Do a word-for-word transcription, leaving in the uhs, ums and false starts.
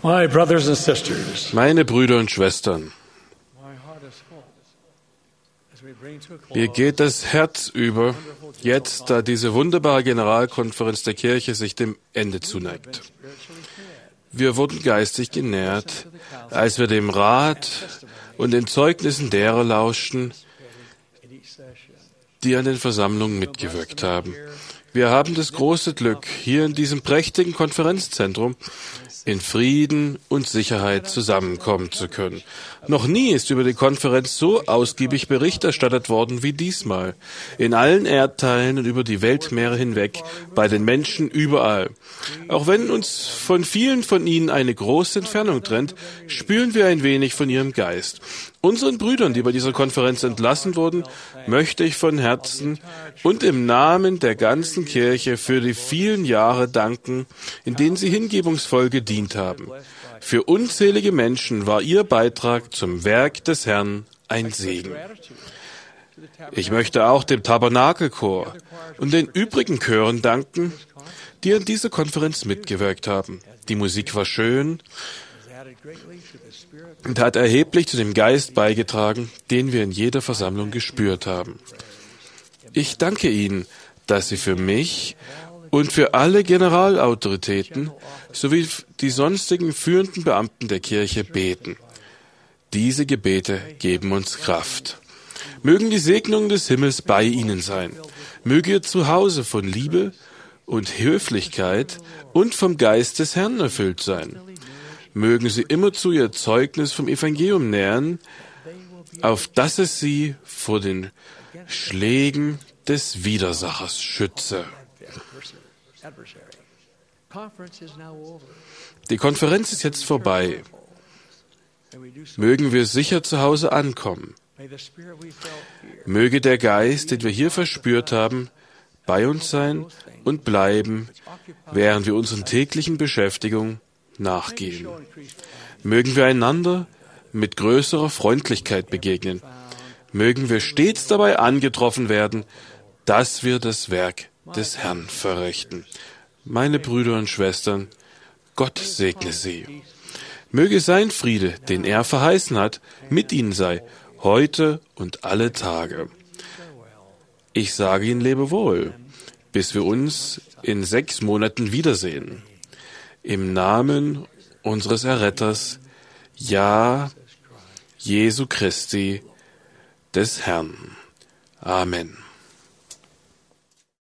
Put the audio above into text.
My brothers and sisters, Meine Brüder und Schwestern, mir geht das Herz über, jetzt, da diese wunderbare Generalkonferenz der Kirche sich dem Ende zuneigt. Wir wurden geistig genährt, als wir dem Rat und den Zeugnissen derer lauschten, die an den Versammlungen mitgewirkt haben. Wir haben das große Glück, hier in diesem prächtigen Konferenzzentrum in Frieden und Sicherheit zusammenkommen zu können. Noch nie ist über die Konferenz so ausgiebig Bericht erstattet worden wie diesmal. In allen Erdteilen und über die Weltmeere hinweg, bei den Menschen überall. Auch wenn uns von vielen von ihnen eine große Entfernung trennt, spüren wir ein wenig von ihrem Geist. Unseren Brüdern, die bei dieser Konferenz entlassen wurden, möchte ich von Herzen und im Namen der ganzen Kirche für die vielen Jahre danken, in denen sie hingebungsvoll gedient haben. Für unzählige Menschen war ihr Beitrag zum Werk des Herrn ein Segen. Ich möchte auch dem Tabernakelchor und den übrigen Chören danken, die an dieser Konferenz mitgewirkt haben. Die Musik war schön und hat erheblich zu dem Geist beigetragen, den wir in jeder Versammlung gespürt haben. Ich danke Ihnen, dass Sie für mich und für alle Generalautoritäten sowie die sonstigen führenden Beamten der Kirche beten. Diese Gebete geben uns Kraft. Mögen die Segnungen des Himmels bei Ihnen sein. Möge Ihr Zuhause von Liebe und Höflichkeit und vom Geist des Herrn erfüllt sein. Mögen Sie immerzu Ihr Zeugnis vom Evangelium nähern, auf dass es Sie vor den Schlägen des Widersachers schütze. Die Konferenz ist jetzt vorbei. Mögen wir sicher zu Hause ankommen. Möge der Geist, den wir hier verspürt haben, bei uns sein und bleiben, während wir unseren täglichen Beschäftigungen nachgehen. Mögen wir einander mit größerer Freundlichkeit begegnen. Mögen wir stets dabei angetroffen werden, dass wir das Werk des Herrn verrichten. Meine Brüder und Schwestern, Gott segne Sie. Möge sein Friede, den er verheißen hat, mit Ihnen sei, heute und alle Tage. Ich sage Ihnen Lebewohl, bis wir uns in sechs Monaten wiedersehen. Im Namen unseres Erretters, ja, Jesu Christi, des Herrn. Amen.